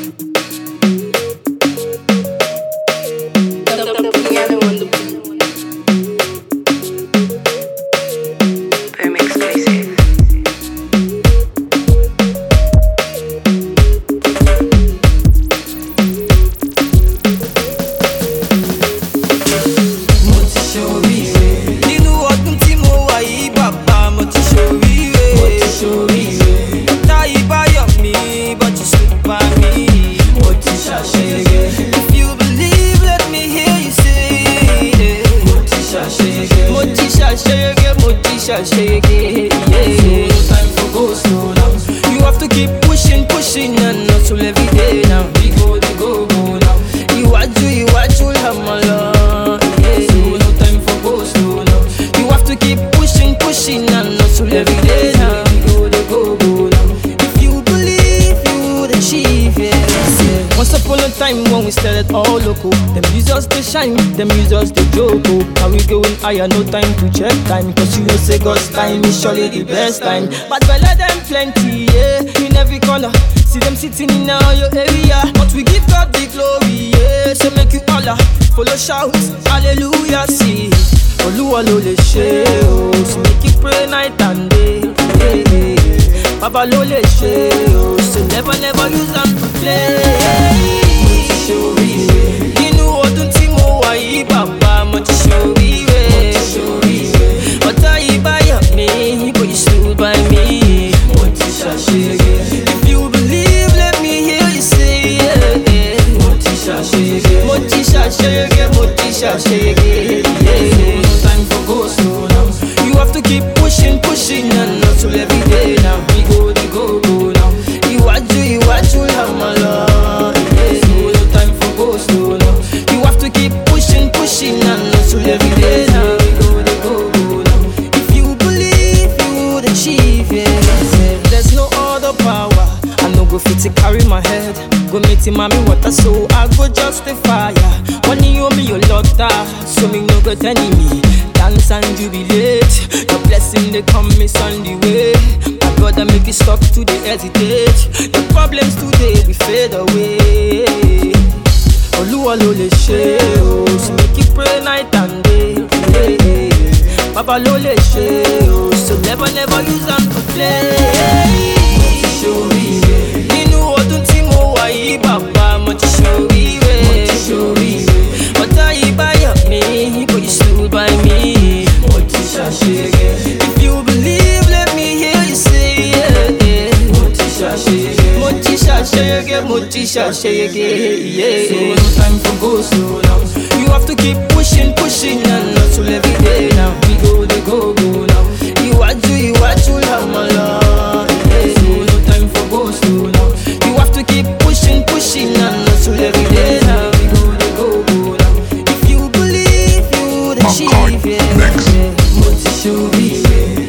Them use us to joke, oh. How we going higher, no time to check time. Cause you know say God's time is surely the best time. But fella them plenty, yeah, in every corner. See them sitting in all your area. But we give God the glory, yeah. So make you holler, follow shout, hallelujah, see. Oluwa lo le she, oh. So make you pray night and day, yeah, yeah. Baba lo le she, oh. So never use them to play. Baba, mo ti ṣoríire. Ọ̀tá yìí bá yọ̀ mí, but you stood by me. Mo ti ṣàṣeyege. If you believe, let me hear you say yeah. Mo ti ṣàṣeyege. Mo ti ṣàṣeyege, mo ti ṣàṣeyege. No time for go slow now. You have to keep pushing, and hustle every day now. We go now. Iwájú la máa lọ. No time for go slow now. You have to keep pushing and hustle every day now. We go now. If you believe, you would achieve it. There's no other power. I no go fit to carry my head. Go meet him, mommy, water, so I go justify ya. When you owe me your daughter, so me no good enemy. Dance and jubilate. Your blessing they come is on the way. My God, I make you stop today, hesitate. Your problems today will fade away. Oluwa lo le she, oh. So make you pray night and day, yeah, yeah. Baba lo le she, oh. So never use them to play. Mo ti ṣoríire. Nínú ọdún tí mo wà yìí, Baba, mo ti ṣoríire. Ọ̀tá yìí bá yọ̀ mí, but you stood by me. Mo ti ṣàṣeyege. If you believe, let me hear you say yeah. Mo ti ṣàṣeyege. Mo ti ṣàṣeyege, yeah. So no time for go slow now. You have to keep pushing and hustle every day now. We go now. Iwájú la máa lọ. So no time for go slow now. You have to keep pushing and hustle every day now. We go now. If you believe, you would achieve it. Mo ti ṣoríire.